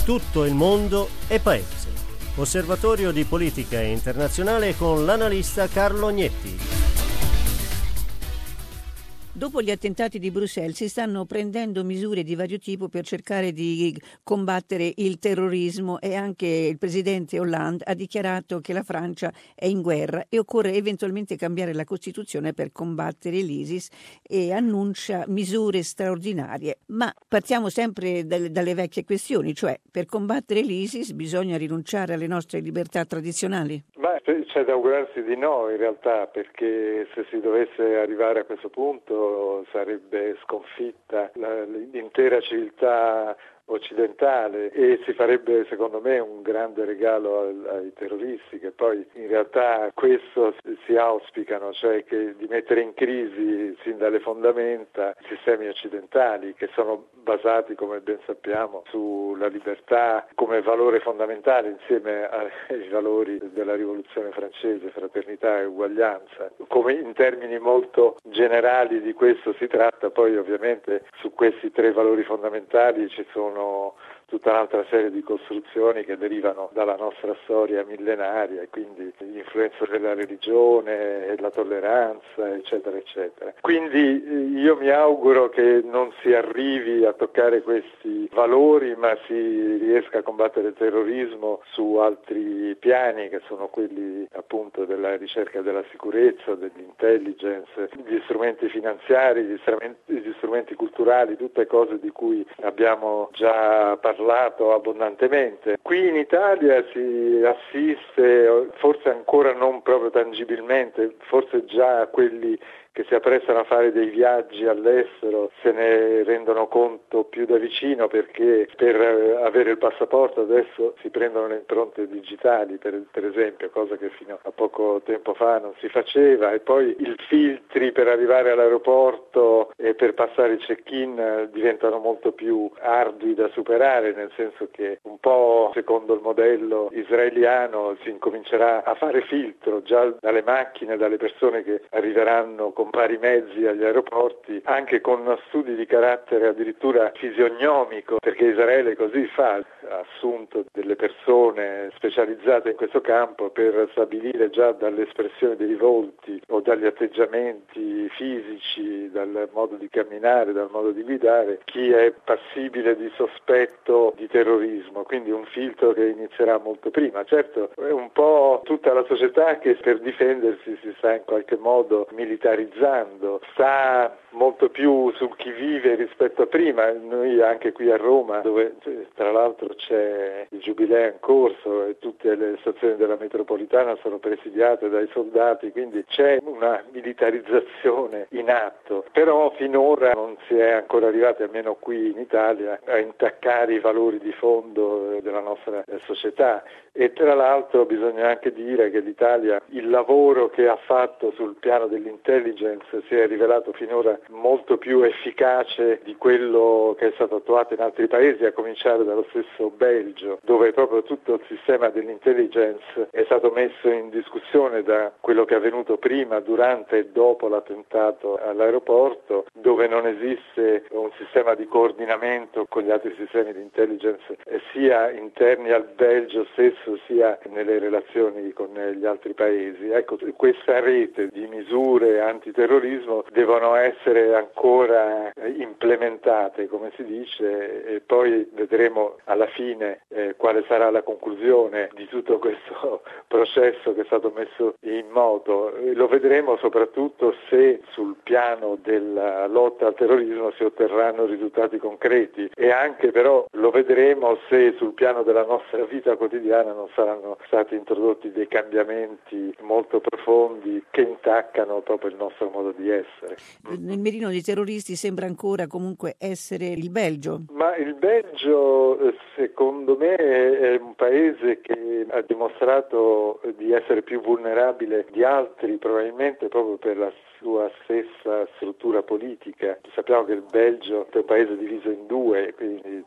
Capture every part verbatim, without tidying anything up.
tutto il mondo e paese. Osservatorio di politica internazionale con l'analista Carlo Agnetti. Dopo gli attentati di Bruxelles si stanno prendendo misure di vario tipo per cercare di combattere il terrorismo e anche il presidente Hollande ha dichiarato che la Francia è in guerra e occorre eventualmente cambiare la Costituzione per combattere l'ISIS e annuncia misure straordinarie. Ma partiamo sempre dalle, dalle vecchie questioni, cioè per combattere l'ISIS bisogna rinunciare alle nostre libertà tradizionali? Ma c'è da augurarsi di no in realtà, perché se si dovesse arrivare a questo punto sarebbe sconfitta la, l'intera civiltà occidentale e si farebbe secondo me un grande regalo ai, ai terroristi, che poi in realtà questo si auspicano, cioè che di mettere in crisi sin dalle fondamenta i sistemi occidentali che sono basati, come ben sappiamo, sulla libertà come valore fondamentale insieme ai valori della rivoluzione francese, fraternità e uguaglianza. Come in termini molto generali di questo si tratta, poi ovviamente su questi tre valori fondamentali ci sono tutta un'altra serie di costruzioni che derivano dalla nostra storia millenaria e quindi l'influenza della religione e la tolleranza, eccetera, eccetera. Quindi io mi auguro che non si arrivi a toccare questi valori, ma si riesca a combattere il terrorismo su altri piani, che sono quelli appunto della ricerca della sicurezza, dell'intelligence, gli strumenti finanziari, gli strumenti, gli strumenti culturali, tutte cose di cui abbiamo già parlato parlato abbondantemente. Qui in Italia si assiste, forse ancora non proprio tangibilmente, forse già quelli che si apprestano a fare dei viaggi all'estero se ne rendono conto più da vicino, perché per avere il passaporto adesso si prendono le impronte digitali, per, per esempio, cosa che fino a poco tempo fa non si faceva, e poi i filtri per arrivare all'aeroporto e per passare il check-in diventano molto più ardui da superare, nel senso che un po' secondo il modello israeliano si incomincerà a fare filtro già dalle macchine, dalle persone che arriveranno con vari mezzi agli aeroporti, anche con studi di carattere addirittura fisiognomico, perché Israele così fa, ha assunto delle persone specializzate in questo campo per stabilire già dall'espressione dei volti o dagli atteggiamenti fisici, dal modo di camminare, dal modo di guidare, chi è passibile di sospetto di terrorismo, quindi un filtro che inizierà molto prima. Certo, è un po' tutta la società che per difendersi si sta in qualche modo militarizzando, sta molto più sul chi vive rispetto a prima. Noi anche qui a Roma, dove tra l'altro c'è il giubileo in corso e tutte le stazioni della metropolitana sono presidiate dai soldati, quindi c'è una militarizzazione in atto, però finora non si è ancora arrivati, almeno qui in Italia, a intaccare i valori di fondo della nostra società. E tra l'altro bisogna anche dire che l'Italia, il lavoro che ha fatto sul piano dell'intelligence si è rivelato finora molto più efficace di quello che è stato attuato in altri paesi, a cominciare dallo stesso Belgio, dove proprio tutto il sistema dell'intelligence è stato messo in discussione da quello che è avvenuto prima, durante e dopo l'attentato all'aeroporto, dove non esiste un sistema di coordinamento con gli altri sistemi di intelligence sia interni al Belgio stesso sia nelle relazioni con gli altri paesi. Ecco, questa rete di misure antiterrorismo devono essere ancora implementate, come si dice, e poi vedremo alla fine eh, quale sarà la conclusione di tutto questo processo che è stato messo in moto. Lo vedremo soprattutto se sul piano della lotta al terrorismo si otterranno risultati concreti, e anche però lo vedremo se sul piano della nostra vita quotidiana non saranno stati introdotti dei cambiamenti molto profondi che intaccano proprio il nostro modo di essere. Nel mirino dei terroristi sembra ancora comunque essere il Belgio. Ma il Belgio, secondo me, è un paese che ha dimostrato di essere più vulnerabile di altri, probabilmente proprio per la sua stessa struttura politica. Sappiamo che il Belgio è un paese diviso in due, quindi tra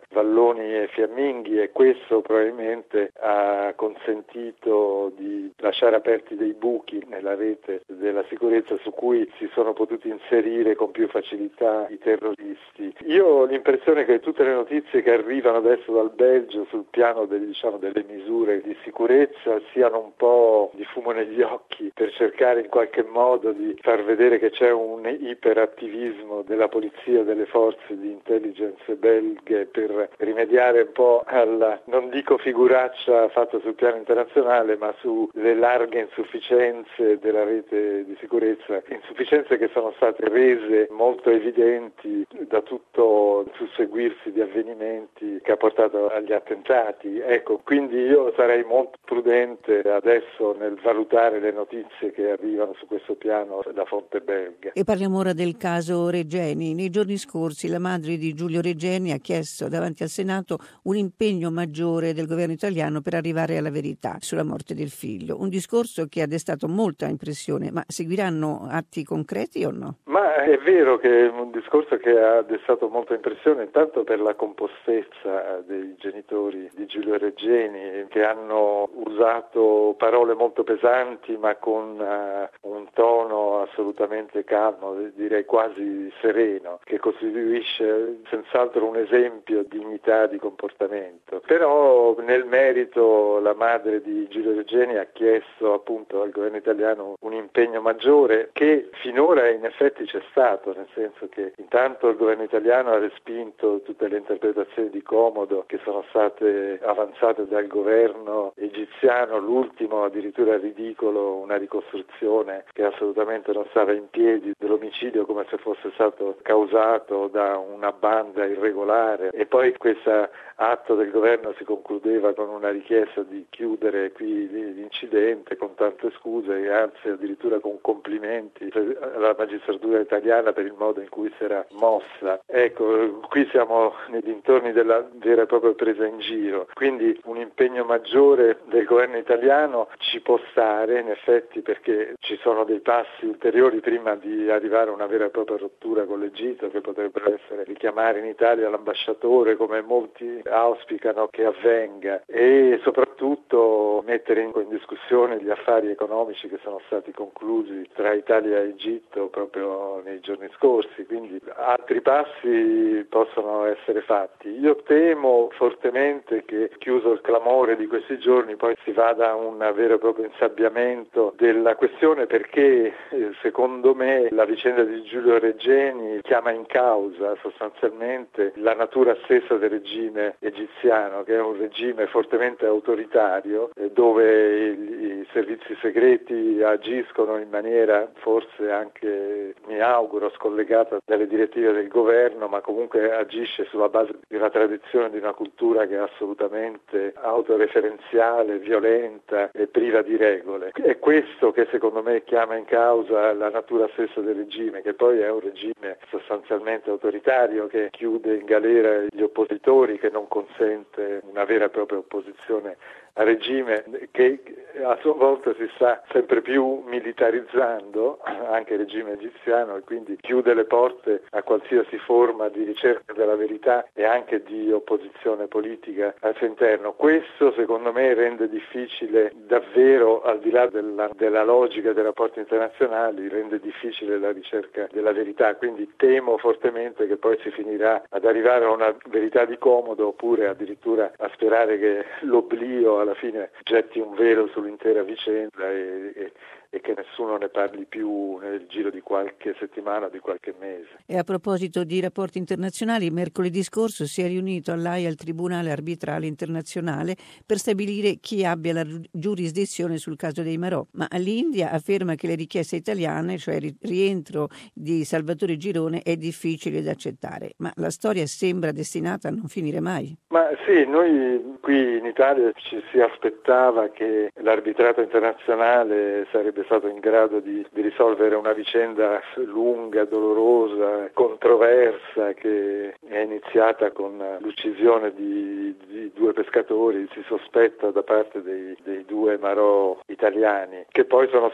Valloni e Fiamminghi, e questo probabilmente ha consentito di lasciare aperti dei buchi nella rete della sicurezza su cui si sono potuti inserire con più facilità i terroristi. Io ho l'impressione che tutte le notizie che arrivano adesso dal Belgio sul piano delle, diciamo, delle misure di sicurezza siano un po' di fumo negli occhi per cercare in qualche modo di far vedere che c'è un iperattivismo della polizia, delle forze di intelligence belghe per rimediare un po' alla, non dico figuraccia fatta sul piano internazionale, ma sulle larghe insufficienze della rete di sicurezza, insufficienze che sono state rese molto evidenti da tutto il susseguirsi di avvenimenti che ha portato agli attentati. Ecco, quindi io sarei molto prudente adesso nel valutare le notizie che arrivano su questo piano da fonte belga. E parliamo ora del caso Regeni. Nei giorni scorsi la madre di Giulio Regeni ha chiesto davanti al Senato un impegno maggiore del governo italiano per arrivare alla verità sulla morte del figlio. Un discorso che ha destato molta impressione, ma seguiranno atti concreti o no? Ma è vero che è un discorso che ha destato molta impressione, intanto per la compostezza dei genitori di Giulio Regeni, che hanno usato parole molto pesanti ma con uh, un tono assolutamente calmo, direi quasi sereno, che costituisce senz'altro un esempio di dignità di comportamento. Però nel merito la madre di Giulio Regeni ha chiesto appunto al governo italiano un impegno maggiore, che finora in effetti c'è stato, nel senso che intanto il governo italiano ha respinto tutte le interpretazioni di comodo che sono state avanzate dal governo egiziano, l'ultimo addirittura ridicolo, una ricostruzione che assolutamente non stava in piedi dell'omicidio come se fosse stato causato da una banda irregolare, e poi questo atto del governo si concludeva con una richiesta di chiudere qui l'incidente con tante scuse e anzi addirittura con complimenti alla magistratura italiana per il modo in cui si era mossa. Ecco, qui siamo nei dintorni della vera e propria presa in giro, quindi un impegno maggiore del governo italiano ci può stare in effetti, perché ci sono dei passi ulteriori prima di arrivare a una vera e propria rottura con l'Egitto, che potrebbero essere richiamare in Italia l'ambasciatore come molti auspicano che avvenga, e soprattutto mettere in discussione gli affari economici che sono stati conclusi tra Italia e Egitto proprio nei giorni scorsi, quindi altri passi possono essere fatti. Io temo fortemente che, chiuso il clamore di questi giorni, poi si vada a un vero e proprio insabbiamento della questione, perché secondo me la vicenda di Giulio Regeni chiama in causa sostanzialmente la natura stessa del regime egiziano, che è un regime fortemente autoritario, dove i servizi segreti agiscono in maniera forse anche, mi auguro, scollegata dalle direttive del governo, ma comunque agisce sulla base di una tradizione, di una cultura che è assolutamente autoreferenziale, violenta e priva di regole. È questo che secondo me chiama in causa la natura stessa del regime, che poi è un regime sostanzialmente autoritario, che chiude in galera gli oppositori, che non consente una vera e propria opposizione al regime, che a sua volta si sta sempre più militarizzando, anche il regime egiziano, e quindi chiude le porte a qualsiasi forma di ricerca della verità e anche di opposizione politica al suo interno. Questo secondo me rende difficile davvero, al di là della, della logica dei rapporti internazionali, rende difficile la ricerca della verità, quindi temo fortemente che poi si finirà ad arrivare a una verità di comodo, oppure addirittura a sperare che l'oblio alla fine getti un velo sull'intera vicenda e, e, e che nessuno ne parli più nel giro di qualche settimana o di qualche mese. E a proposito di rapporti internazionali, mercoledì scorso si è riunito all'Aia il Tribunale Arbitrale Internazionale per stabilire chi abbia la giurisdizione sul caso dei Marò, ma l'India afferma che le richieste italiane, cioè il rientro di Salvatore Girone, è difficile da accettare. Ma la storia sembra destinata a non finire mai. Ma sì, noi qui in Italia ci si aspettava che l'arbitrato internazionale sarebbe stato in grado di, di risolvere una vicenda lunga, dolorosa, controversa, che è iniziata con l'uccisione di, di di due pescatori, si sospetta da parte dei, dei due marò italiani, che poi sono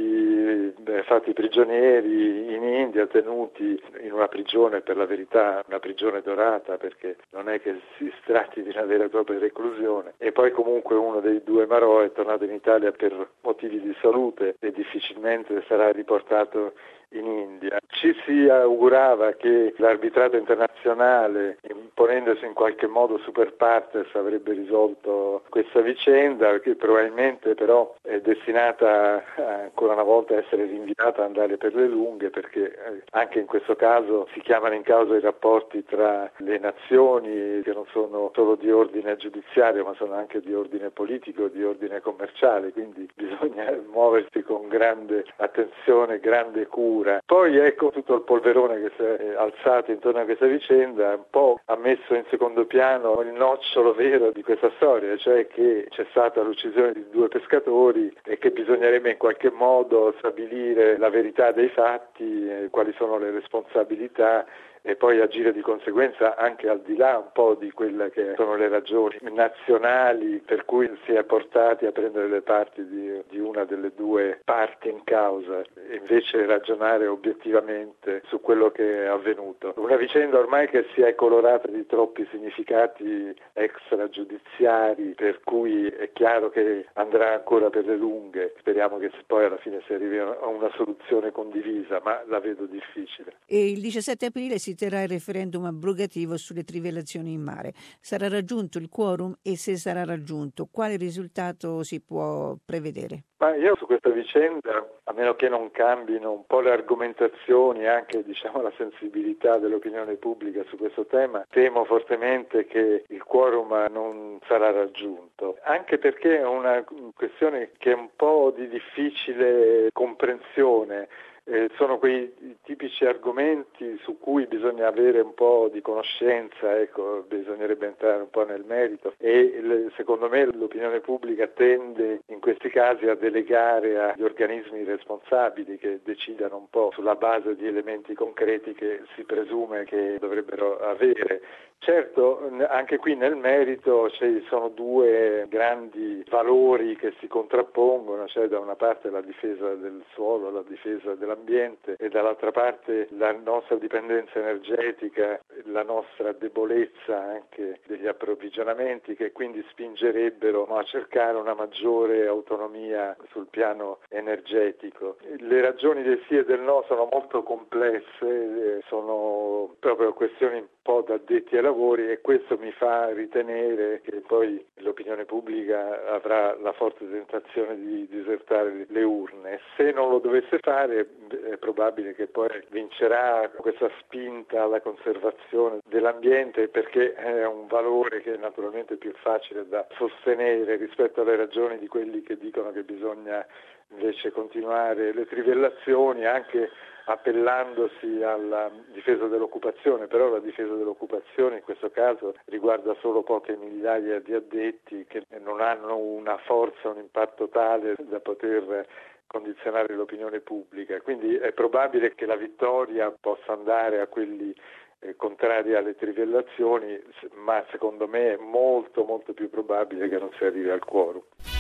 stati beh, fatti prigionieri in India, tenuti in una prigione, per la verità una prigione dorata, perché non è che si tratti di una vera e propria reclusione, e poi comunque uno dei due marò è tornato in Italia per motivi di salute e difficilmente sarà riportato in India. Ci si augurava che l'arbitrato internazionale, imponendosi in qualche modo super partes, avrebbe risolto questa vicenda, che probabilmente però è destinata ancora una volta a essere rinviata a andare per le lunghe, perché anche in questo caso si chiamano in causa i rapporti tra le nazioni, che non sono solo di ordine giudiziario ma sono anche di ordine politico, di ordine commerciale, quindi bisogna muoversi con grande attenzione, grande cura. Poi ecco tutto il polverone che si è alzato intorno a questa vicenda, un po' ha messo in secondo piano il nocciolo vero di questa storia, cioè che c'è stata l'uccisione di due pescatori e che bisognerebbe in qualche modo stabilire la verità dei fatti, eh, quali sono le responsabilità, e poi agire di conseguenza anche al di là un po' di quelle che sono le ragioni nazionali per cui si è portati a prendere le parti di, di una delle due parti in causa, e invece ragionare obiettivamente su quello che è avvenuto. Una vicenda ormai che si è colorata di troppi significati extragiudiziari, per cui è chiaro che andrà ancora per le lunghe. Speriamo che poi alla fine si arrivi a una soluzione condivisa, ma la vedo difficile. E il diciassette aprile si terrà il referendum abrogativo sulle trivellazioni in mare. Sarà raggiunto il quorum, e se sarà raggiunto, quale risultato si può prevedere? Ma io su questa vicenda, a meno che non cambino un po' le argomentazioni e anche diciamo la sensibilità dell'opinione pubblica su questo tema, temo fortemente che il quorum non sarà raggiunto, anche perché è una questione che è un po' di difficile comprensione. Eh, sono quei tipici argomenti su cui bisogna avere un po' di conoscenza, ecco, bisognerebbe entrare un po' nel merito, e le, secondo me l'opinione pubblica tende in questi casi a delegare agli organismi responsabili che decidano un po' sulla base di elementi concreti che si presume che dovrebbero avere. Certo, anche qui nel merito ci sono due grandi valori che si contrappongono, cioè da una parte la difesa del suolo, la difesa dell'ambiente, e dall'altra parte la nostra dipendenza energetica, la nostra debolezza anche degli approvvigionamenti, che quindi spingerebbero a cercare una maggiore autonomia sul piano energetico. Le ragioni del sì e del no sono molto complesse, sono proprio questioni un po' da addetti ai lavori, e questo mi fa ritenere che poi l'opinione pubblica avrà la forte tentazione di disertare le urne. Se non lo dovesse fare è probabile che poi vincerà questa spinta alla conservazione dell'ambiente, perché è un valore che è naturalmente più facile da sostenere rispetto alle ragioni di quelli che dicono che bisogna invece continuare le trivellazioni, anche appellandosi alla difesa dell'occupazione. Però la difesa dell'occupazione in questo caso riguarda solo poche migliaia di addetti che non hanno una forza, un impatto tale da poter condizionare l'opinione pubblica. Quindi è probabile che la vittoria possa andare a quelli eh, contrari alle trivellazioni, ma secondo me è molto molto più probabile che non si arrivi al quorum.